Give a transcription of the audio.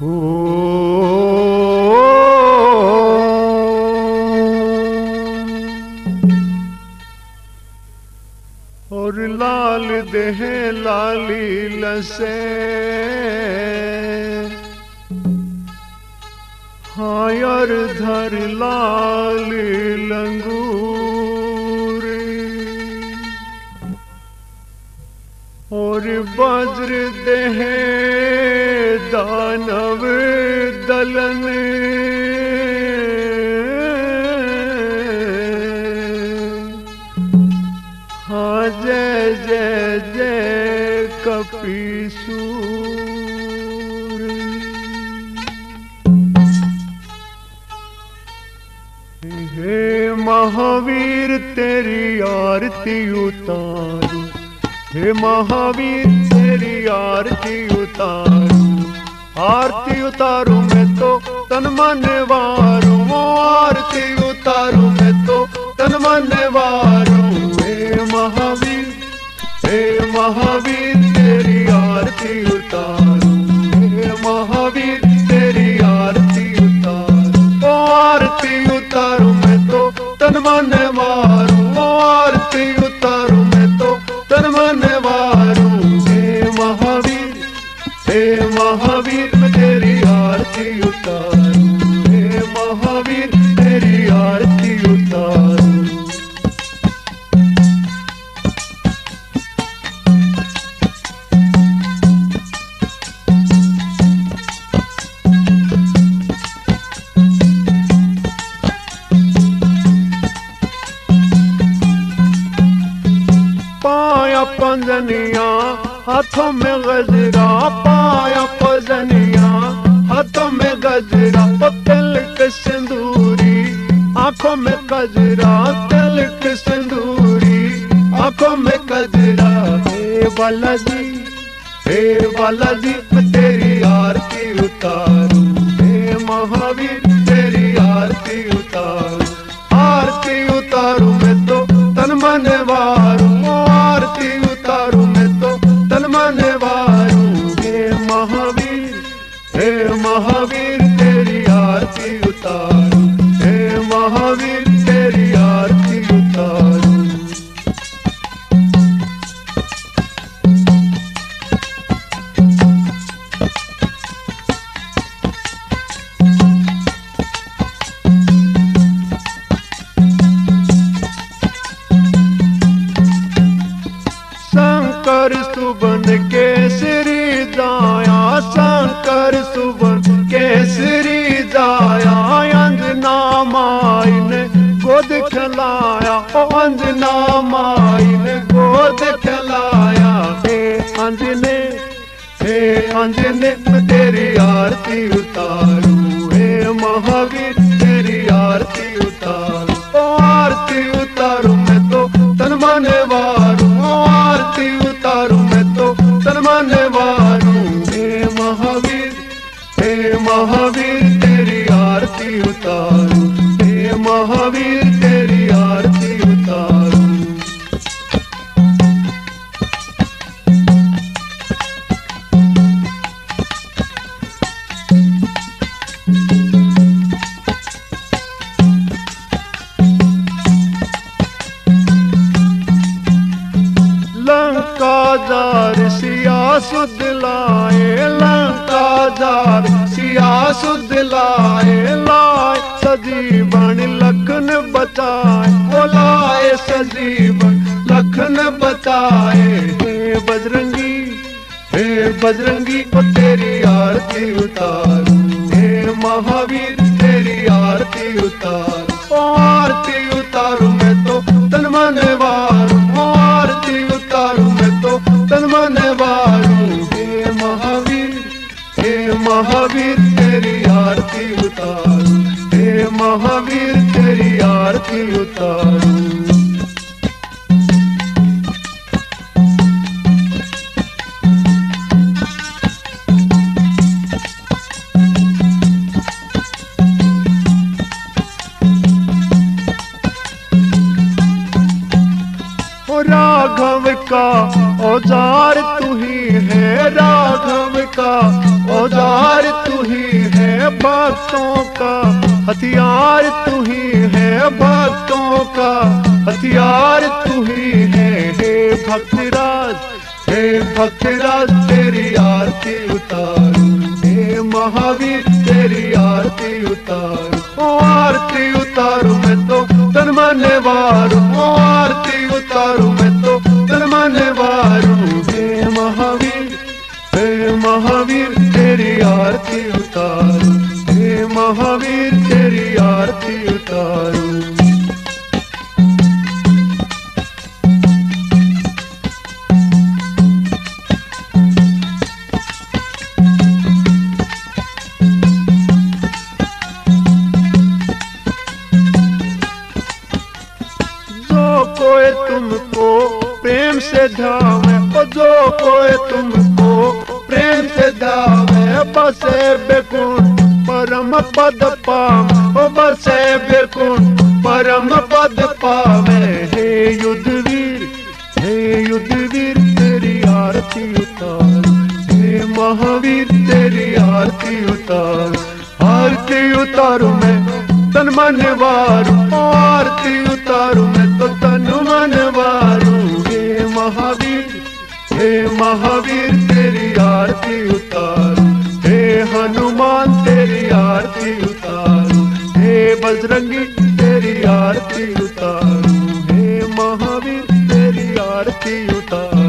और लाल देह लाली लसे हायर धर लाल लंगूरे और वज्र देह दानव दलन हाँ जय जय जय कपीसूर। हे महावीर तेरी आरती उतारू, हे महावीर तेरी आरती उतारू, आरती उतारू मैं तो तन मन वारू, आरती उतारू मैं तो तन मन वारू। हे महावीर तेरी आरती उतारू, हे महावीर तेरी आरती उतारू, आरती उतारू मैं तो तन मन वारू, आरती उतारू मैं तो तन मन वारू। हे महावीर मैं तेरी आरती उतारू, हे महावीर तेरी आरती उतारू। पाया पंजनिया हाथों में गजरा, पाया पंजनिया हाथों में गजरा, तिलक सिंदूरी आंखों में गजरा, तिलक सिंदूरी आंखों में गजरा। हे बालाजी मैं तेरी आरती उतारू, हे महावीर तेरी आरती उतारू, आरती उतारू मैं तो तन मन वारू, आरती उतारू मैं तो तन मन वारू। हे महावीर तेरी आरती उतारू, हे महावीर तेरी आरती उतारू। शंकर सुबन केसरी जाया, शंकर सुबन केसरी जाया, अंजना माई ने गोद खिलाया, ओ अंजना माई ने गोद खिलाया। हे अंजने मैं तेरी आरती उतारू, हे महावीर तेरी आरती उतारू, ओ आरती उतारू मैं तो तन मन वारू, आरती उतारू मैं तो तन मन वारू। हे महावीर तेरी आरती उतारू, हे महावीर तेरी आरती उतारू। लंका जार सिया सुध लाए, लंका जार सिया सुध लाए, लाए सजीवन लखन बचाए, ओ लाए सजीवन लखन बचाए। हे बजरंगी ओ तेरी आरती उतारू, हे महावीर तेरी आरती उतारू, ओ आरती उतारू मैं तो तन मन वारू, आरती उतारू मैं तो तन मन वारू। हे महावीर तेरी आरती उतारू, हे महावीर तेरी आरती उतारू। राघव का औजार तू ही है राघव का, औजार तू ही है भक्तों का, हथियार तू ही है भक्तों का, हथियार तू ही है। हे भक्तराज, हे भक्तराज तेरी आरती उतारूं, हे महावीर तेरी आरती उतारूं। ओ आरती उतारूं मैं तो तन मन वारूं, ओ आरती उतारूं मैं तो तन मन वारूं। हे महावीर, हे महावीर तेरी आरती उतारूं, हे महावीर तेरी आरती उतारूं। कोई तुमको प्रेम से धावे, जो कोई तुमको प्रेम से धावे, बसे बेकुन परम पद पावे, बसे बेकुन परम पद पावे। हे युद्धवीर, हे युद्धवीर तेरी आरती उतारूं, हे महावीर तेरी आरती उतारूं। आरती उतारूं मैं तन मन वारूं, आरती उतारूं मैं तो तन मन वारूं। हे महावीर, हे महावीर तेरी आरती उतारूं, हे हनुमान तेरी आरती उतारूं, हे बजरंगी तेरी आरती उतारूं, हे महावीर तेरी आरती उतारूं।